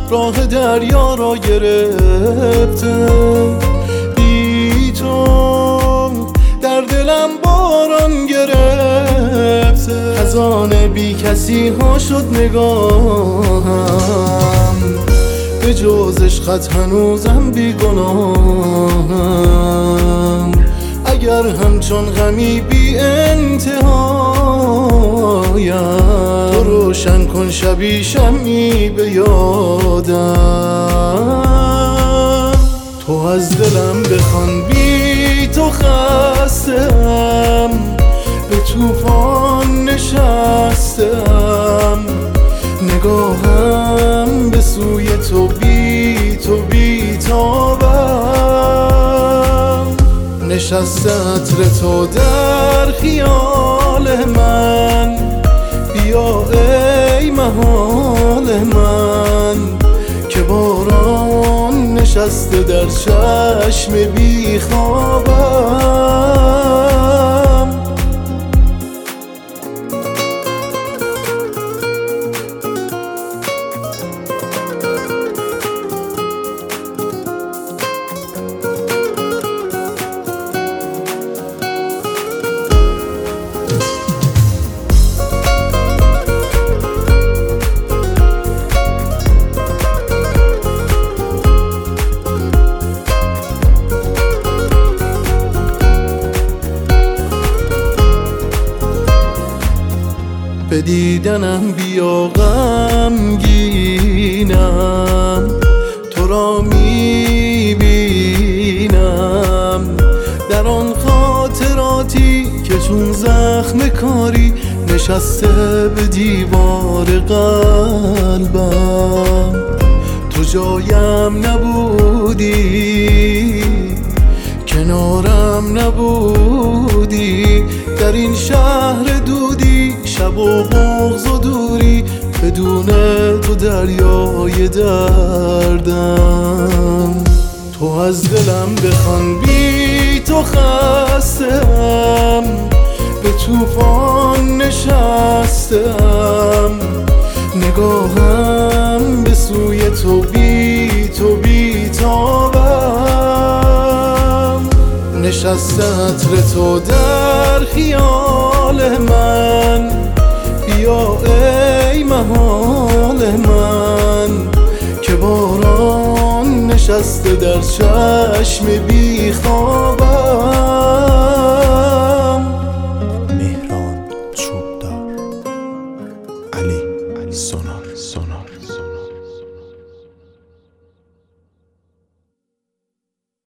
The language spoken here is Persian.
راه دریا را گرفته. بی تو در دلم باران گرفته. خزانه بی کسی ها شد نگاهم، به جز عشقت هنوزم بی گناهم. اگر همچون غمی بی انتهایم، تو روشن کن شبی شمعی به یادم. تو از دلم بخوان بی تو خستم، به طوفان نشستم. نگاهم به سوی تو بی تو بی تابم. نشسته عطر تو در خیال من، بیا ای محال من. که باران نشسته در چشم بی خوابم. به دیدنم بیا غمگینم، تو را میبینم در آن خاطراتی که چون زخم کاری نشسته به دیوار قلبم. تو جایم نبودی، کنارم نبودی، در این شهر دودی، شب و بغض و دوری، بدون تو دریای دردم. تو از دلم بخوان بی تو خستم، به طوفان نشستم. نگاهم به سوی تو بی تو بی تابم. نشسته عطر تو در خیال من، بیا ای محال من. که باران نشسته در چشم بی خوابم. مهران چوبدار، علی سونار.